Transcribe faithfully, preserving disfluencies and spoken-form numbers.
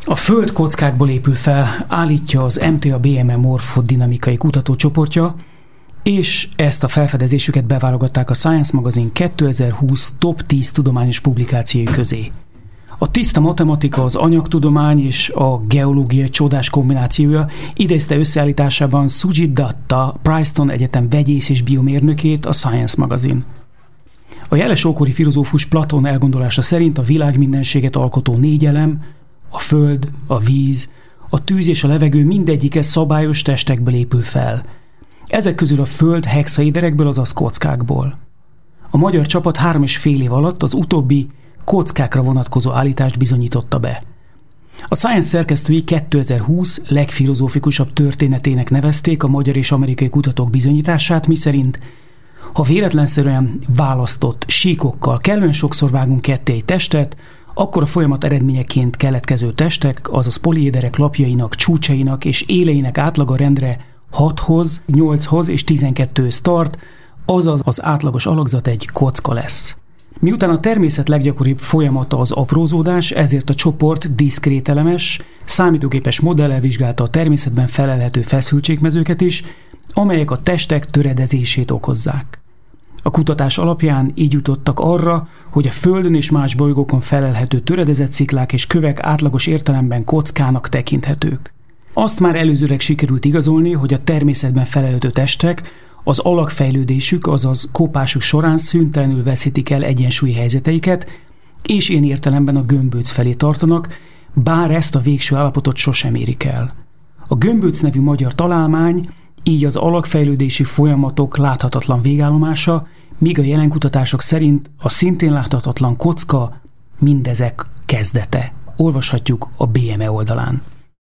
A Föld kockákból épül fel, állítja az em té á bé em e morfodinamikai kutatócsoportja, és ezt a felfedezésüket beválogatták a Science Magazine kétezer-húsz top tíz tudományos publikációi közé. A tiszta matematika, az anyagtudomány és a geológia csodás kombinációja idézte összeállításában Sujit Datta, Princeton Egyetem vegyész és biomérnökét a Science Magazine. A jeles ókori filozófus Platón elgondolása szerint a világ mindenséget alkotó négy elem, a föld, a víz, a tűz és a levegő mindegyike szabályos testekből épül fel. Ezek közül a föld hexaiderekből, azaz kockákból. A magyar csapat három és fél év alatt az utóbbi kockákra vonatkozó állítást bizonyította be. A Science szerkesztői kétezer-húsz legfilozófikusabb történetének nevezték a magyar és amerikai kutatók bizonyítását, miszerint ha véletlenszerűen választott síkokkal kellően sokszor vágunk ketté egy testet, akkor a folyamat eredményeként keletkező testek, azaz poliéderek lapjainak, csúcsainak és éleinek átlaga rendre hathoz, nyolchoz és tizenkettőhöz tart, azaz az átlagos alakzat egy kocka lesz. Miután a természet leggyakoribb folyamata az aprózódás, ezért a csoport diszkrételemes, számítógépes modellel vizsgálta a természetben felelhető feszültségmezőket is, amelyek a testek töredezését okozzák. A kutatás alapján így jutottak arra, hogy a Földön és más bolygókon felelhető töredezett sziklák és kövek átlagos értelemben kockának tekinthetők. Azt már előzőleg sikerült igazolni, hogy a természetben felelhető testek az alakfejlődésük, azaz kopásuk során szüntelenül veszítik el egyensúlyi helyzeteiket, és ilyen értelemben a gömböc felé tartanak, bár ezt a végső állapotot sosem érik el. A gömböc nevű magyar találmány így az alakfejlődési folyamatok láthatatlan végállomása, míg a jelen kutatások szerint a szintén láthatatlan kocka mindezek kezdete. Olvashatjuk a bé em e oldalán.